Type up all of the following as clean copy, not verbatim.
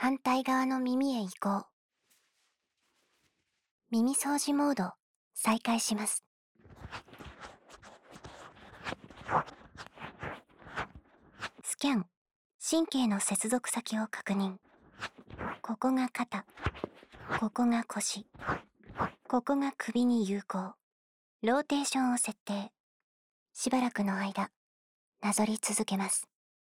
反対側の耳へ移行。耳掃除モード再開します。スキャン、神経の接続先を確認。ここが肩、ここが腰、ここが首に有効。ローテーションを設定。しばらくの間、なぞり続けます。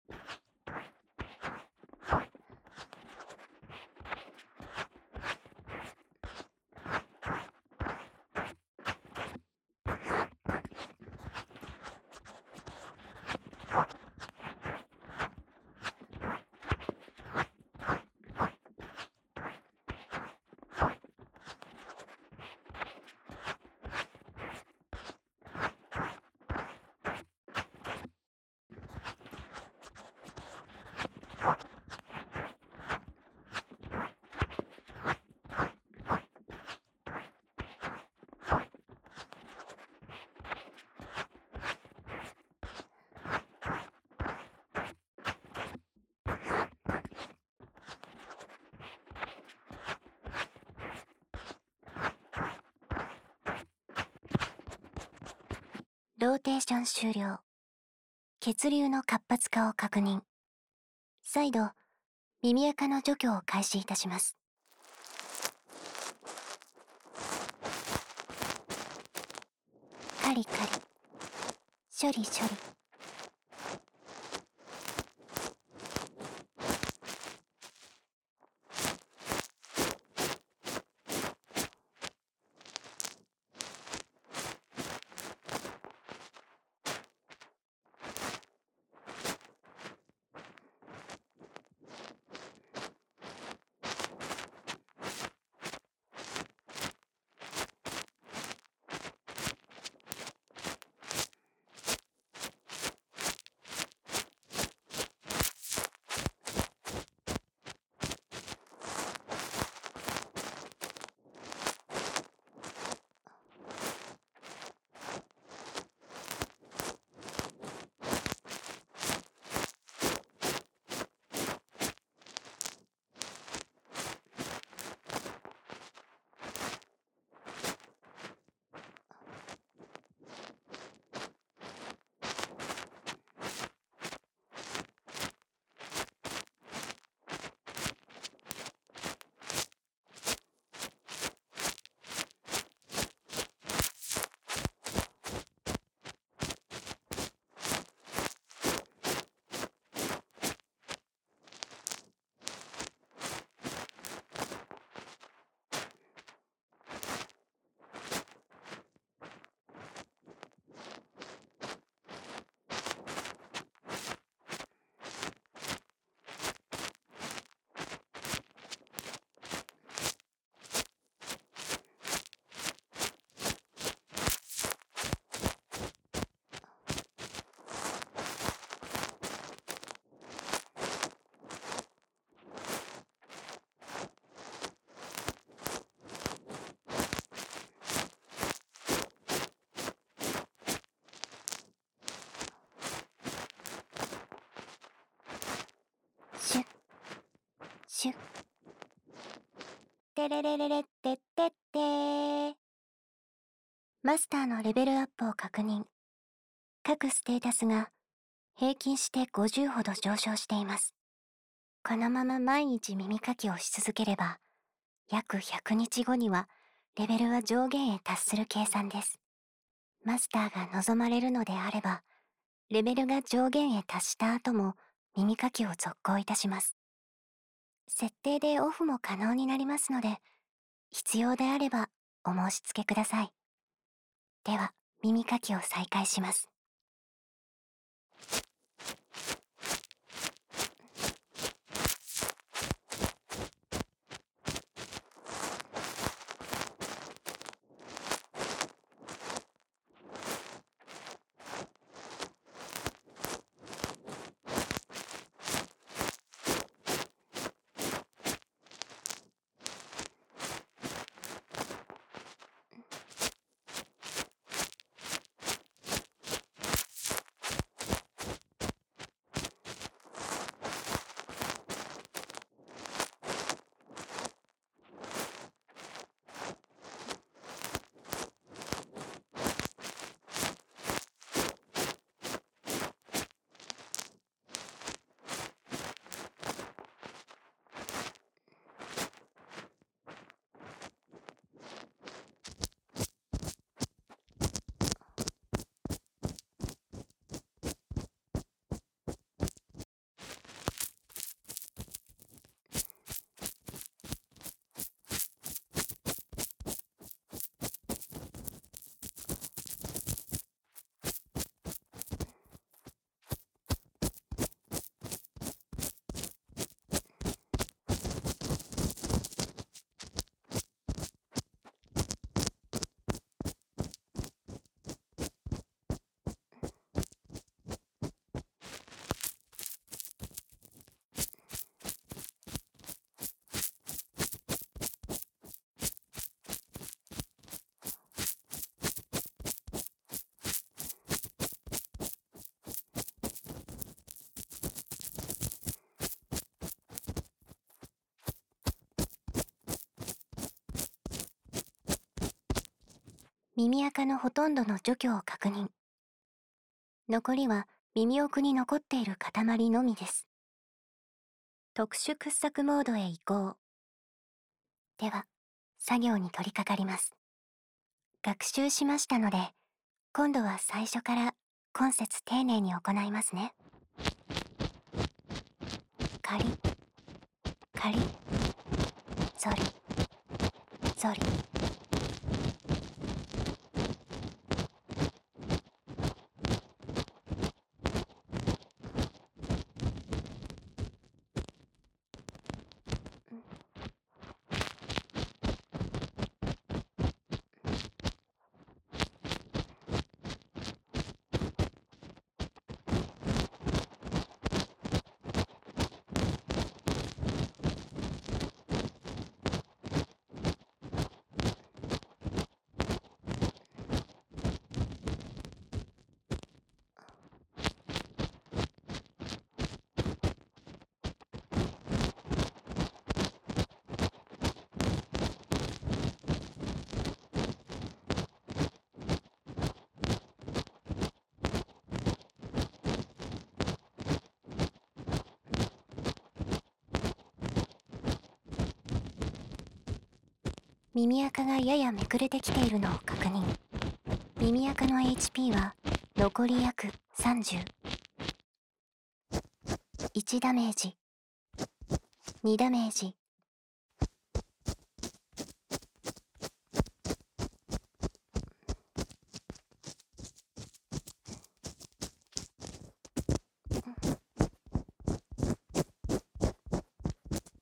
ローテーション終了。血流の活発化を確認。再度、耳垢の除去を開始いたします。カリカリ、処理処理。シュッシュッ。テレレレレってってってー。マスターのレベルアップを確認。各ステータスが平均して50ほど上昇しています。このまま毎日耳かきをし続ければ、約100日後にはレベルは上限へ達する計算です。マスターが望まれるのであれば、レベルが上限へ達した後も耳かきを続行いたします。設定でオフも可能になりますので、必要であればお申し付けください。では、耳かきを再開します。 耳垢のほとんどの除去を確認。残りは耳奥に残っている塊のみです。特殊掘削モードへ移行。では、作業に取り掛かります。学習しましたので、今度は最初から今節丁寧に行いますね。カリ、カリ、ゾリ、ゾリ。耳垢がややめくれてきているのを確認。耳垢の HP は残り約30。1ダメージ、2ダメージ。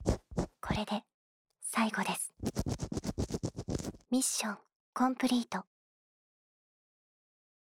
これで最後です。ミッションコンプリート。